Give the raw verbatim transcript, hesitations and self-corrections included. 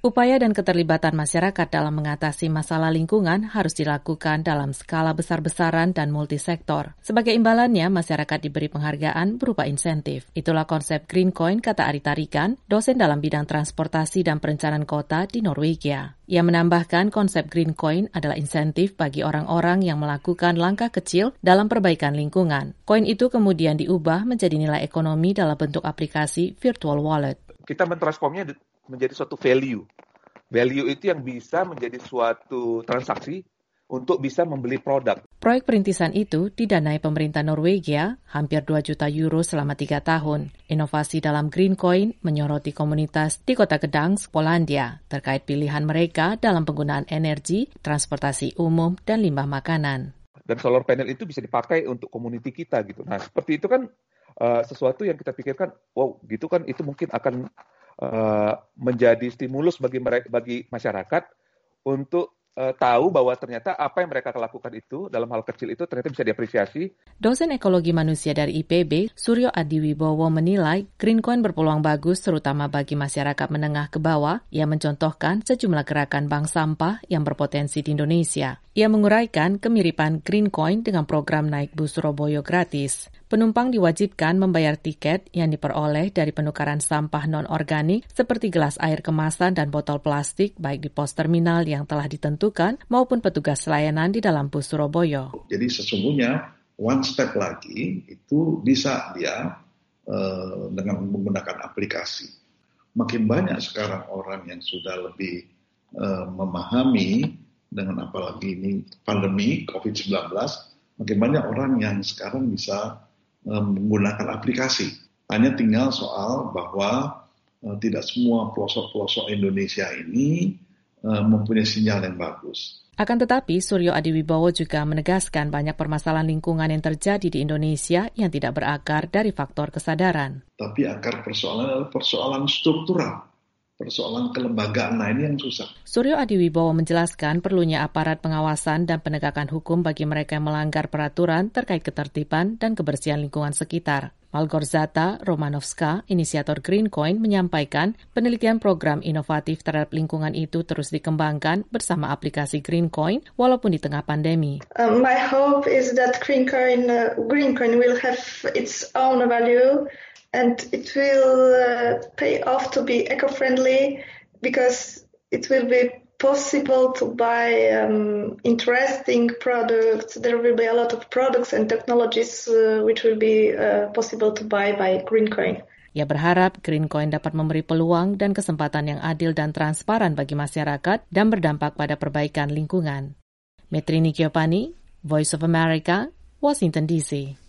Upaya dan keterlibatan masyarakat dalam mengatasi masalah lingkungan harus dilakukan dalam skala besar-besaran dan multisektor. Sebagai imbalannya, masyarakat diberi penghargaan berupa insentif. Itulah konsep Green Coin, kata Ari Tarikan, dosen dalam bidang transportasi dan perencanaan kota di Norwegia. Ia menambahkan konsep Green Coin adalah insentif bagi orang-orang yang melakukan langkah kecil dalam perbaikan lingkungan. Koin itu kemudian diubah menjadi nilai ekonomi dalam bentuk aplikasi virtual wallet. Kita mentransformnya menjadi suatu value. Value itu yang bisa menjadi suatu transaksi untuk bisa membeli produk. Proyek perintisan itu didanai pemerintah Norwegia hampir dua juta euro selama tiga tahun. Inovasi dalam Green Coin menyoroti komunitas di kota Gdansk, Polandia, terkait pilihan mereka dalam penggunaan energi, transportasi umum, dan limbah makanan. Dan solar panel itu bisa dipakai untuk community kita gitu. Nah, seperti itu kan uh, sesuatu yang kita pikirkan, wow, gitu kan itu mungkin akan Uh, menjadi stimulus bagi mereka, bagi masyarakat untuk uh, tahu bahwa ternyata apa yang mereka lakukan itu dalam hal kecil itu ternyata bisa diapresiasi. Dosen ekologi manusia dari I P B, Suryo Adiwibowo menilai Green Coin berpeluang bagus terutama bagi masyarakat menengah ke bawah. Ia mencontohkan sejumlah gerakan bank sampah yang berpotensi di Indonesia. Ia menguraikan kemiripan Green Coin dengan program naik bus Surabaya gratis. Penumpang diwajibkan membayar tiket yang diperoleh dari penukaran sampah non-organik seperti gelas air kemasan dan botol plastik baik di pos terminal yang telah ditentukan maupun petugas layanan di dalam bus Surabaya. Jadi sesungguhnya one step lagi itu bisa dia uh, dengan menggunakan aplikasi. Makin banyak sekarang orang yang sudah lebih uh, memahami dengan apalagi ini pandemi covid sembilan belas, makin banyak orang yang sekarang bisa menggunakan aplikasi. Hanya tinggal soal bahwa uh, tidak semua pelosok-pelosok Indonesia ini uh, mempunyai sinyal yang bagus. Akan tetapi, Suryo Adiwibowo juga menegaskan banyak permasalahan lingkungan yang terjadi di Indonesia yang tidak berakar dari faktor kesadaran. Tapi akar persoalan adalah persoalan struktural. Persoalan kelembagaan, nah ini yang susah. Suryo Adiwibowo menjelaskan perlunya aparat pengawasan dan penegakan hukum bagi mereka yang melanggar peraturan terkait ketertiban dan kebersihan lingkungan sekitar. Malgorzata Romanovska, inisiator Green Coin, menyampaikan penelitian program inovatif terhadap lingkungan itu terus dikembangkan bersama aplikasi Green Coin walaupun di tengah pandemi. Uh, my hope is that Green Coin, uh, Green Coin will have its own value. And it will uh, pay off to be eco-friendly because it will be possible to buy um, interesting products. There will be a lot of products and technologies uh, which will be uh, possible to buy by Green Coin. Ia berharap Green Coin dapat memberi peluang dan kesempatan yang adil dan transparan bagi masyarakat dan berdampak pada perbaikan lingkungan. Metrini Kiopani, Voice of America, Washington D C